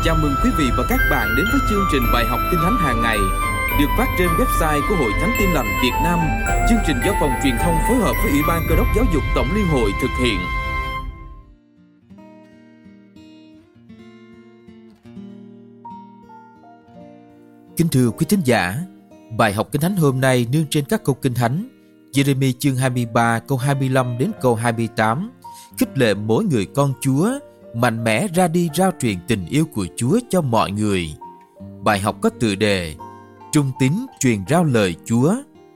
Chào mừng quý vị và các bạn đến với chương trình bài học Kinh Thánh hàng ngày được phát trên website của Hội Thánh Tin Lành Việt Nam. Chương trình do Phòng Truyền thông phối hợp với Ủy ban Cơ đốc Giáo dục Tổng Liên hội thực hiện. Kính thưa quý thính giả, bài học Kinh Thánh hôm nay nương trên các câu Kinh Thánh Giê-rê-mi chương 23 câu 25 đến câu 28, khích lệ mỗi người con Chúa mạnh mẽ ra đi rao truyền tình yêu của Chúa cho mọi người. Bài học có tựa đề Trung tín truyền rao lời Chúa.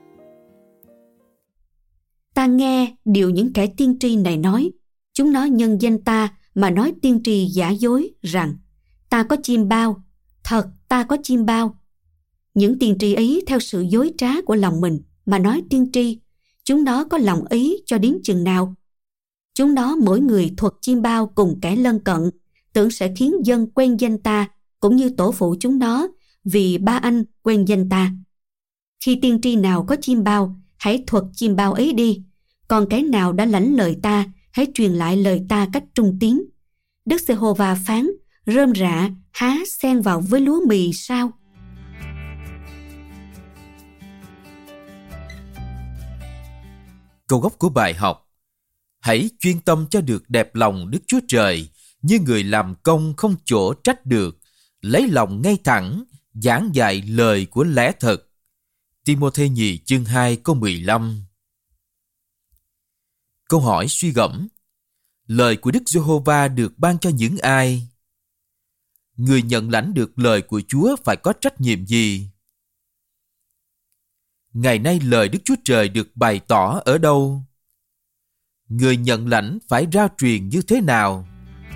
Ta nghe điều những kẻ tiên tri này nói, chúng nó nhân danh ta mà nói tiên tri giả dối rằng ta có chim bao, thật ta có chim bao. Những tiên tri ấy theo sự dối trá của lòng mình mà nói tiên tri, chúng nó có lòng ý cho đến chừng nào? Chúng nó mỗi người thuật chim bao cùng kẻ lân cận, tưởng sẽ khiến dân quen danh ta, cũng như tổ phụ chúng nó, vì ba anh quen danh ta. Khi tiên tri nào có chim bao, hãy thuật chim bao ấy đi. Còn kẻ nào đã lãnh lời ta, hãy truyền lại lời ta cách trung tín. Đức Giê-hô-va phán, rơm rạ há xen vào với lúa mì sao? Câu gốc của bài học: hãy chuyên tâm cho được đẹp lòng Đức Chúa Trời, như người làm công không chỗ trách được, lấy lòng ngay thẳng, giảng dạy lời của lẽ thật. Ti-mô-thê nhì chương 2 câu 15. Câu hỏi suy gẫm: lời của Đức Giê-hô-va được ban cho những ai? Người nhận lãnh được lời của Chúa phải có trách nhiệm gì? Ngày nay lời Đức Chúa Trời được bày tỏ ở đâu? Người nhận lãnh phải rao truyền như thế nào?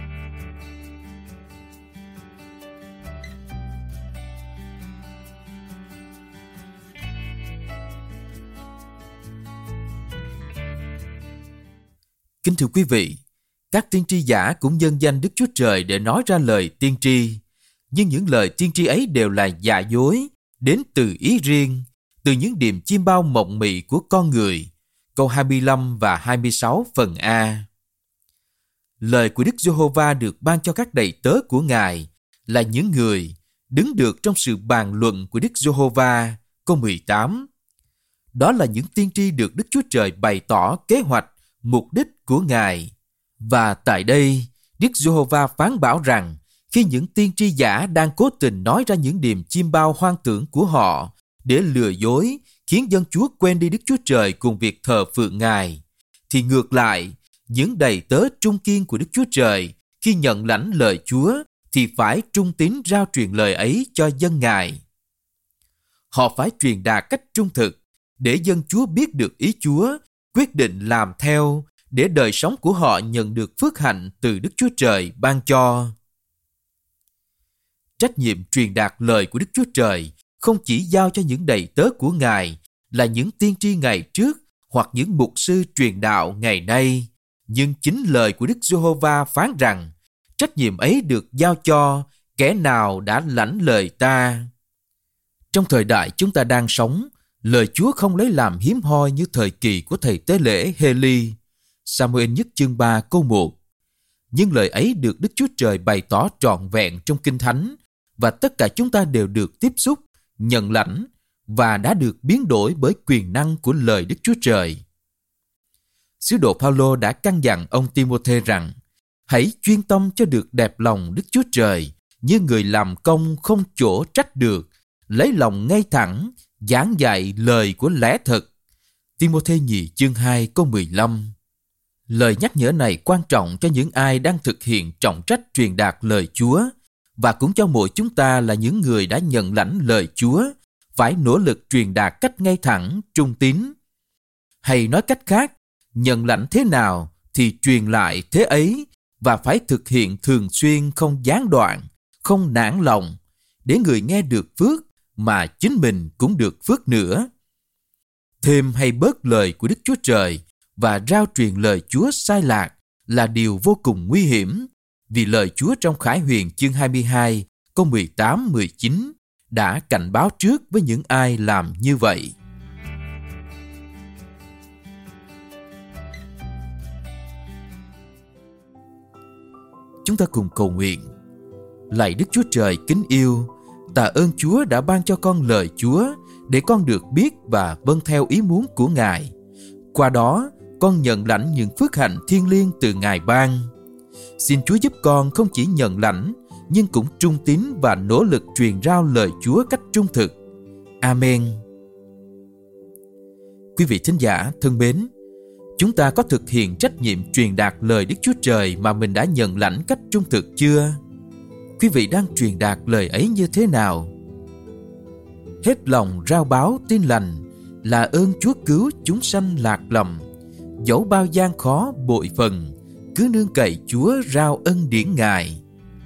Kính thưa quý vị, các tiên tri giả cũng nhân danh Đức Chúa Trời để nói ra lời tiên tri, nhưng những lời tiên tri ấy đều là giả dối, đến từ ý riêng, từ những điềm chim bao mộng mị của con người. Câu 25 và 26 phần A. Lời của Đức Giê-hô-va được ban cho các đầy tớ của Ngài là những người đứng được trong sự bàn luận của Đức Giê-hô-va. Câu 18. Đó là những tiên tri được Đức Chúa Trời bày tỏ kế hoạch, mục đích của Ngài. Và tại đây, Đức Giê-hô-va phán bảo rằng khi những tiên tri giả đang cố tình nói ra những điềm chim bao hoang tưởng của họ để lừa dối, khiến dân Chúa quên đi Đức Chúa Trời cùng việc thờ phượng Ngài, thì ngược lại, những đầy tớ trung kiên của Đức Chúa Trời khi nhận lãnh lời Chúa thì phải trung tín rao truyền lời ấy cho dân Ngài. Họ phải truyền đạt cách trung thực để dân Chúa biết được ý Chúa, quyết định làm theo để đời sống của họ nhận được phước hạnh từ Đức Chúa Trời ban cho. Trách nhiệm truyền đạt lời của Đức Chúa Trời không chỉ giao cho những đầy tớ của Ngài là những tiên tri ngày trước hoặc những mục sư truyền đạo ngày nay, nhưng chính lời của Đức Giê-hô-va phán rằng trách nhiệm ấy được giao cho kẻ nào đã lãnh lời ta. Trong thời đại chúng ta đang sống, lời Chúa không lấy làm hiếm hoi như thời kỳ của thầy tế lễ Hê-li. Sa-mu-ên nhất chương 3 câu 1. Nhưng lời ấy được Đức Chúa Trời bày tỏ trọn vẹn trong Kinh Thánh, và tất cả chúng ta đều được tiếp xúc, nhận lãnh và đã được biến đổi bởi quyền năng của lời Đức Chúa Trời. Sứ đồ Phao-lô đã căn dặn ông Ti-mô-thê rằng hãy chuyên tâm cho được đẹp lòng Đức Chúa Trời, như người làm công không chỗ trách được, lấy lòng ngay thẳng, giảng dạy lời của lẽ thật. Ti-mô-thê nhì chương 2 câu 15. Lời nhắc nhở này quan trọng cho những ai đang thực hiện trọng trách truyền đạt lời Chúa, và cũng cho mỗi chúng ta là những người đã nhận lãnh lời Chúa, phải nỗ lực truyền đạt cách ngay thẳng, trung tín. Hay nói cách khác, nhận lãnh thế nào thì truyền lại thế ấy, và phải thực hiện thường xuyên, không gián đoạn, không nản lòng, để người nghe được phước mà chính mình cũng được phước nữa. Thêm hay bớt lời của Đức Chúa Trời và rao truyền lời Chúa sai lạc là điều vô cùng nguy hiểm, vì lời Chúa trong Khải Huyền chương 22 câu 18-19 đã cảnh báo trước với những ai làm như vậy. Chúng ta cùng cầu nguyện. Lạy Đức Chúa Trời kính yêu, tạ ơn Chúa đã ban cho con lời Chúa để con được biết và vâng theo ý muốn của Ngài. Qua đó, con nhận lãnh những phước hạnh thiêng liêng từ Ngài ban. Xin Chúa giúp con không chỉ nhận lãnh, nhưng cũng trung tín và nỗ lực truyền rao lời Chúa cách trung thực. Amen. Quý vị thính giả thân mến, chúng ta có thực hiện trách nhiệm truyền đạt lời Đức Chúa Trời mà mình đã nhận lãnh cách trung thực chưa? Quý vị đang truyền đạt lời ấy như thế nào? Hết lòng rao báo tin lành là ơn Chúa cứu chúng sanh lạc lòng. Dẫu bao gian khó bội phần, cứ nương cậy Chúa rao ân điển Ngài.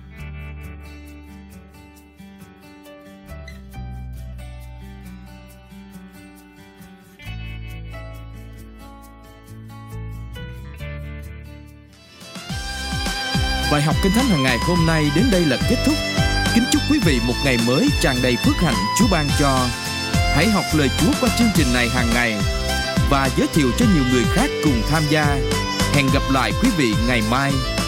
Bài học Kinh Thánh hàng ngày hôm nay đến đây là kết thúc. Kính chúc quý vị một ngày mới tràn đầy phước hạnh Chúa ban cho. Hãy học lời Chúa qua chương trình này hàng ngày và giới thiệu cho nhiều người khác cùng tham gia. Hẹn gặp lại quý vị ngày mai.